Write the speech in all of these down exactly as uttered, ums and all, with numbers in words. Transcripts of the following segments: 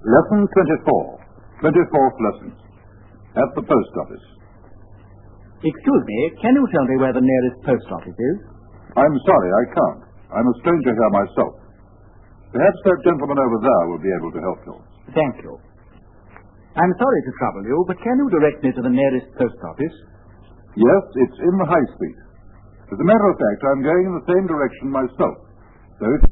Lesson twenty-four. Twenty-fourth lesson. At the post office. Excuse me, can you tell me where the nearest post office is? I'm sorry, I can't. I'm a stranger here myself. Perhaps that gentleman over there will be able to help you. Thank you. I'm sorry to trouble you, but can you direct me to the nearest post office? Yes, it's in the High Street. As a matter of fact, I'm going in the same direction myself. So if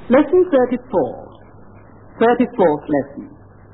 Lesson thirty-four. Thirty-fourth lesson.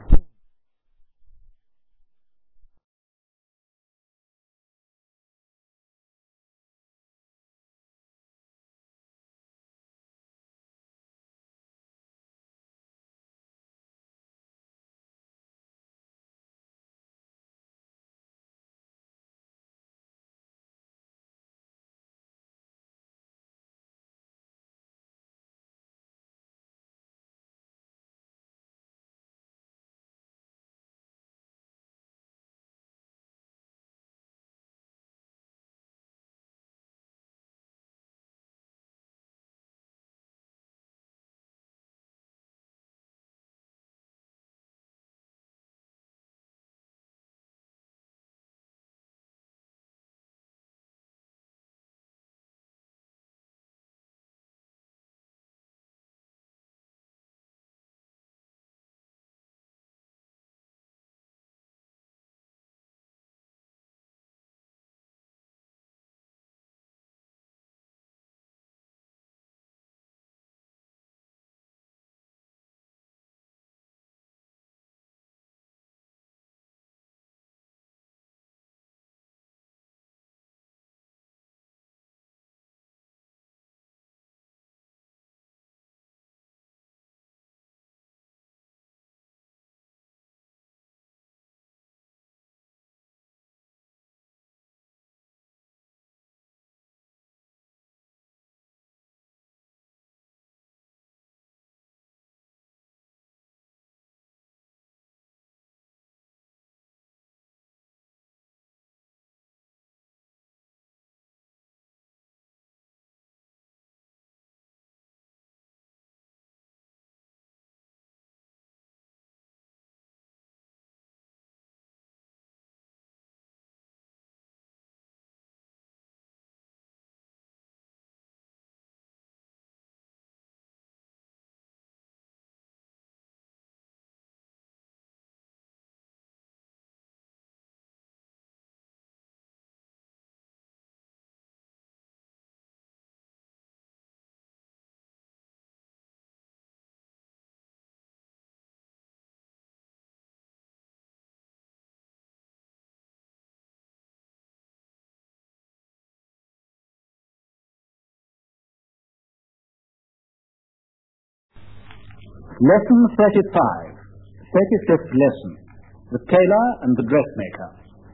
Lesson thirty-five. thirty-fifth lesson. The Tailor and the Dressmaker.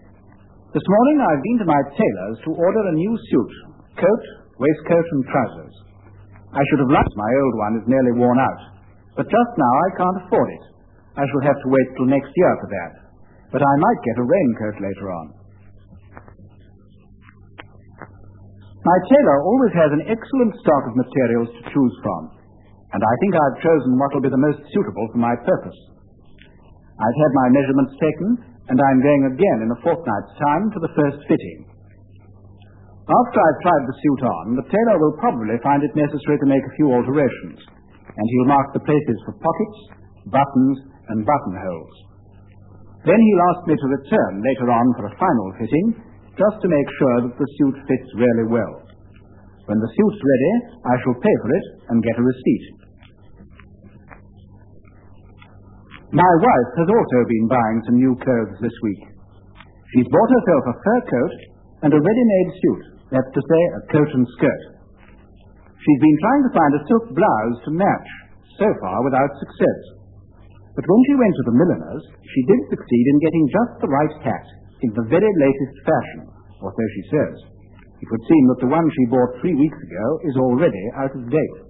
This morning I've been to my tailor's to order a new suit, coat, waistcoat and trousers. I should have liked my old one is nearly worn out, but just now I can't afford it. I shall have to wait till next year for that, but I might get a raincoat later on. My tailor always has an excellent stock of materials to choose from, and I think I've chosen what will be the most suitable for my purpose. I've had my measurements taken, and I'm going again in a fortnight's time for the first fitting. After I've tried the suit on, the tailor will probably find it necessary to make a few alterations, and he'll mark the places for pockets, buttons, and buttonholes. Then he'll ask me to return later on for a final fitting, just to make sure that the suit fits really well. When the suit's ready, I shall pay for it and get a receipt. My wife has also been buying some new clothes this week. She's bought herself a fur coat and a ready-made suit, that's to say, a coat and skirt. She's been trying to find a silk blouse to match, so far without success. But when she went to the milliner's, she did succeed in getting just the right hat, in the very latest fashion, or so she says. It would seem that the one she bought three weeks ago is already out of date.